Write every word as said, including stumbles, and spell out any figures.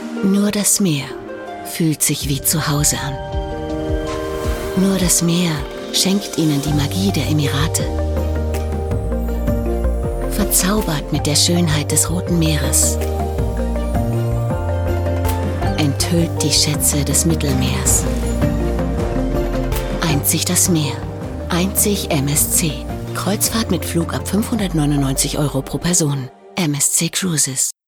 Nur das Meer fühlt sich wie zu Hause an. Nur das Meer schenkt Ihnen die Magie der Emirate. Verzaubert mit der Schönheit des Roten Meeres. Enthüllt die Schätze des Mittelmeers. Einzig das Meer. Einzig M S C. Kreuzfahrt mit Flug ab fünfhundertneunundneunzig Euro pro Person. M S C Cruises.